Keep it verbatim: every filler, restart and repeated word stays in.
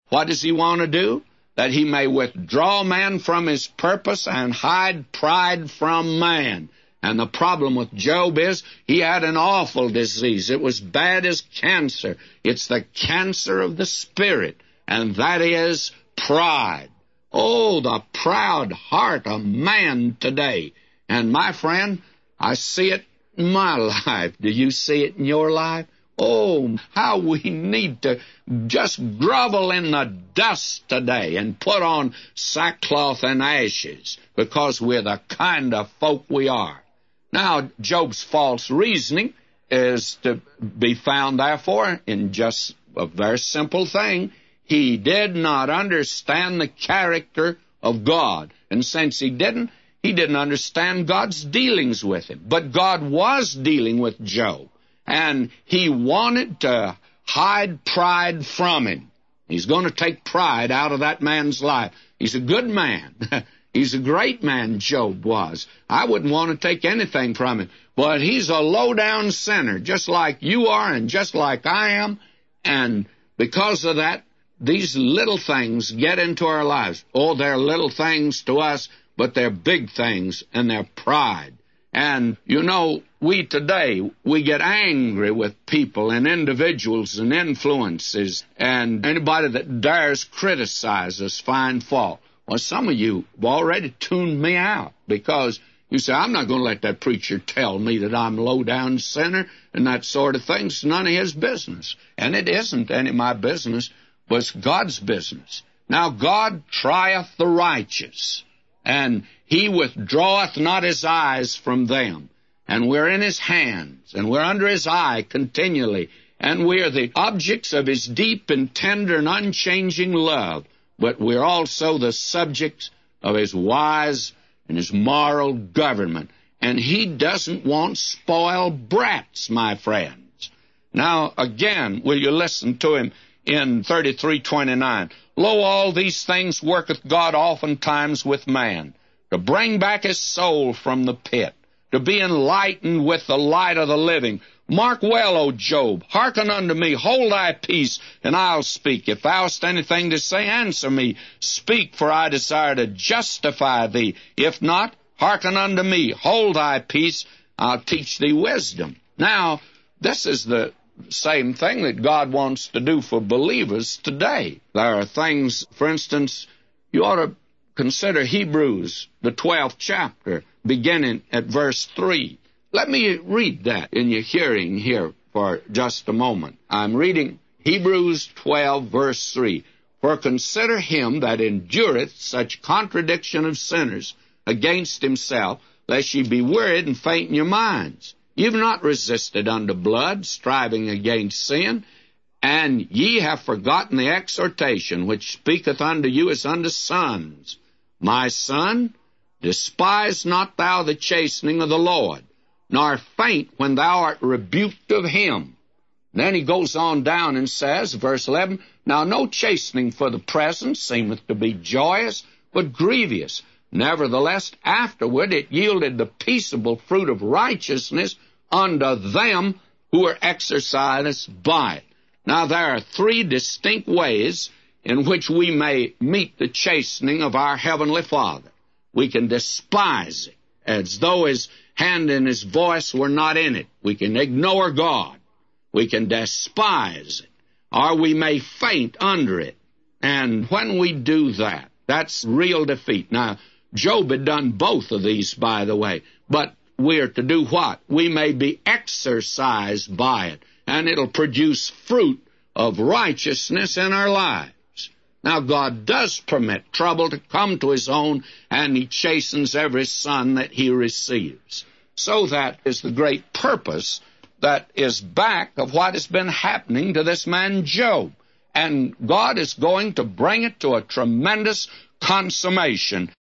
What does he want to do? That he may withdraw man from his purpose and hide pride from man. And the problem with Job is he had an awful disease. It was bad as cancer. It's the cancer of the spirit, and that is pride. Oh, the proud heart of man today. And my friend, I see it in my life. Do you see it in your life? Oh, how we need to just grovel in the dust today and put on sackcloth and ashes because we're the kind of folk we are. Now, Job's false reasoning is to be found, therefore, in just a very simple thing. He did not understand the character of God. And since he didn't, he didn't understand God's dealings with him. But God was dealing with Job, and he wanted to hide pride from him. He's going to take pride out of that man's life. He's a good man. He's a great man, Job was. I wouldn't want to take anything from him. But he's a low-down sinner, just like you are and just like I am. And because of that, these little things get into our lives. Oh, they're little things to us, but they're big things, and they're pride. And, you know, we today, we get angry with people and individuals and influences, and anybody that dares criticize us find fault. Well, some of you have already tuned me out because you say, I'm not going to let that preacher tell me that I'm a low-down sinner and that sort of thing. It's none of his business. And it isn't any of my business, but it's God's business. Now, God trieth the righteous, and he withdraweth not his eyes from them. And we're in his hands, and we're under his eye continually, and we're the objects of his deep and tender and unchanging love. But we're also the subjects of his wise and his moral government. And he doesn't want spoiled brats, my friends. Now, again, will you listen to him in thirty-three twenty-nine? Lo, all these things worketh God oftentimes with man, to bring back his soul from the pit, to be enlightened with the light of the living. Mark well, O Job, hearken unto me, hold thy peace, and I'll speak. If thou hast anything to say, answer me. Speak, for I desire to justify thee. If not, hearken unto me, hold thy peace, I'll teach thee wisdom. Now, this is the same thing that God wants to do for believers today. There are things, for instance, you ought to consider Hebrews, the twelfth chapter, beginning at verse three. Let me read that in your hearing here for just a moment. I'm reading Hebrews twelve, verse three. For consider him that endureth such contradiction of sinners against himself, lest ye be wearied and faint in your minds. Ye have not resisted unto blood, striving against sin, and ye have forgotten the exhortation which speaketh unto you as unto sons. My son, despise not thou the chastening of the Lord, nor faint when thou art rebuked of him. Then he goes on down and says, verse eleven, Now no chastening for the present seemeth to be joyous, but grievous. Nevertheless, afterward it yielded the peaceable fruit of righteousness unto them who are exercised by it. Now there are three distinct ways in which we may meet the chastening of our Heavenly Father. We can despise it, as though his hand and his voice were not in it. We can ignore God. We can despise it, or we may faint under it. And when we do that, that's real defeat. Now, Job had done both of these, by the way, but we're to do what? We may be exercised by it, and it'll produce fruit of righteousness in our lives. Now, God does permit trouble to come to his own, and he chastens every son that he receives. So that is the great purpose that is back of what has been happening to this man Job. And God is going to bring it to a tremendous consummation.